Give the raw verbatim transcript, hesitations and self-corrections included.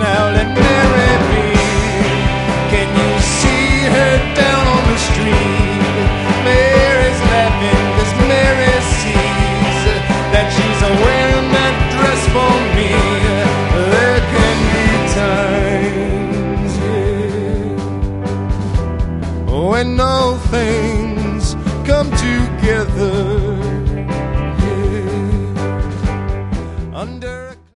now let Mary be. Can you see her down on the street? Mary's laughing 'cause Mary sees that she's wearing that dress for me. There can be times, yeah, when all things come together, yeah, under